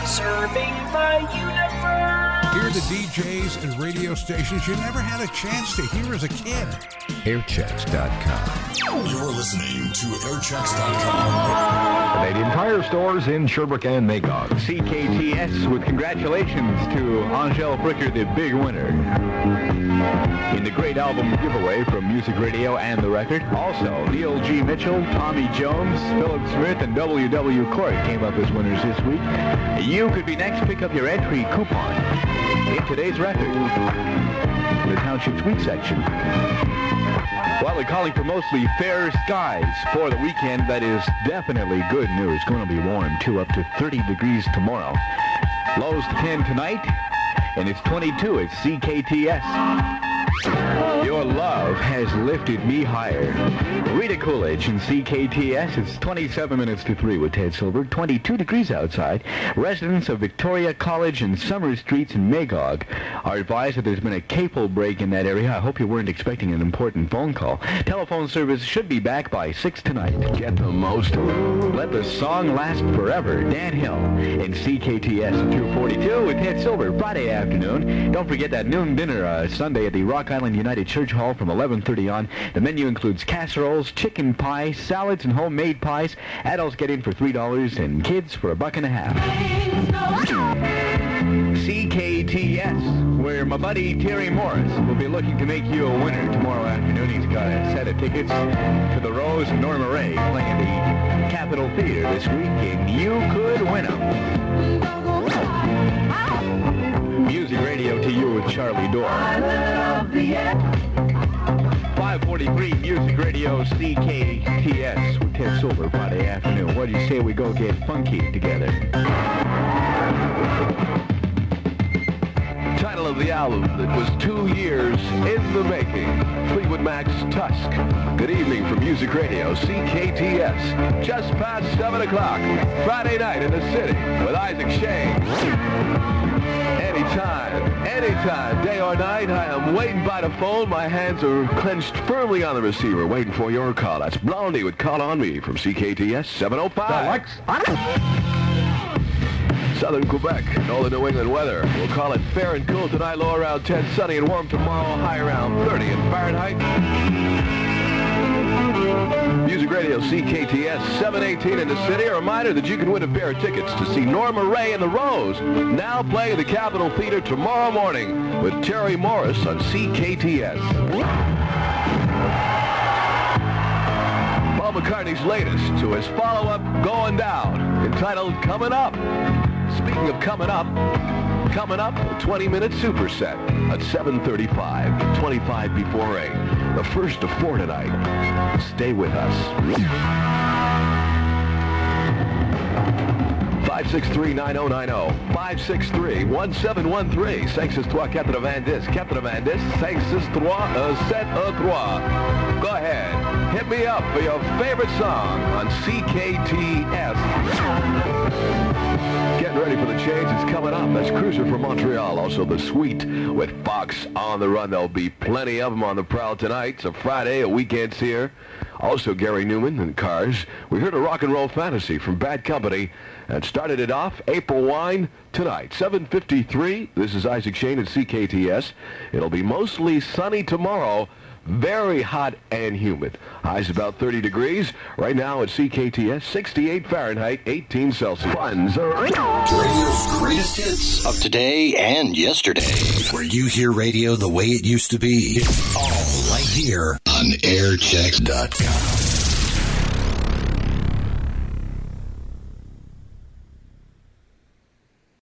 serving the universe. Here are the DJs and radio stations you never had a chance to hear as a kid. Airchecks.com. You're listening to Airchecks.com. Canadian Tire Stores in Sherbrooke and Magog. CKTS with congratulations to Angel Fricker, the big winner in the great album giveaway from Music Radio and The Record. Also, Neil G. Mitchell, Tommy Jones, Philip Smith, and W.W. Court came up as winners this week. You could be next. Pick up your entry coupon in today's record in the Township Suite section. Well, they're calling for mostly fair skies for the weekend. That is definitely good news. It's going to be warm, too, up to 30 degrees tomorrow. Lows 10 tonight, and it's 22 at CKTS. Your love has lifted me higher. Rita Coolidge in CKTS. It's 27 minutes to 3 with Ted Silver. 22 degrees outside. Residents of Victoria College and Summer Streets in Magog are advised that there's been a cable break in that area. I hope you weren't expecting an important phone call. Telephone service should be back by 6 tonight. Get the most of it. Let the song last forever. Dan Hill in CKTS at 242 with Ted Silver Friday afternoon. Don't forget that noon dinner Sunday at the Rock Island United Church Hall from 11:30 on. The menu includes casseroles, chicken pie, salads, and homemade pies. Adults get in for $3 and kids for $1.50. CKTS, where my buddy Terry Morris will be looking to make you a winner tomorrow afternoon. He's got a set of tickets to the Rose and Norma Ray playing the Capitol Theater this week, and you could win them. Music Radio to you with Charlie Dorr. 543 Music Radio CKTS with Ted Silver Friday afternoon. What do you say we go get funky together? Title of the album that was 2 years in the making. Fleetwood Mac's Tusk. Good evening from Music Radio CKTS. Just past 7 o'clock. Friday night in the city with Isaac Shane. Anytime, day or night, I am waiting by the phone. My hands are clenched firmly on the receiver, waiting for your call. That's Blondie with Call On Me from CKTS 705. Southern Quebec and all the New England weather. We'll call it fair and cool tonight, low around 10, sunny and warm tomorrow, high around 30 in Fahrenheit. Music Radio CKTS 718 in the city. A reminder that you can win a pair of tickets to see Norma Ray and the Rose now playing at the Capitol Theater tomorrow morning with Terry Morris on CKTS. Paul McCartney's latest to his follow-up Going Down, entitled Coming Up. Speaking of coming up, a 20-minute superset at 7:35, 25 before 8. The first of 4 tonight. Stay with us. 563-9090, 563-1713. 563 490. 563 Go ahead. Hit me up for your favorite song on CKTS. Getting ready for the change. It's coming up. That's Cruiser from Montreal. Also the Suite with Fox on the Run. There'll be plenty of them on the prowl tonight. It's a Friday. A weekend's here. Also Gary Newman and Cars. We heard a Rock and Roll Fantasy from Bad Company and started it off. April Wine tonight. 7:53. This is Isaac Shane at CKTS. It'll be mostly sunny tomorrow. Very hot and humid. Highs about 30 degrees. Right now at CKTS, 68 Fahrenheit, 18 Celsius. Funds are Radio's greatest hits of today and yesterday. Where you hear radio the way it used to be. It's all right here on Airchecks.com.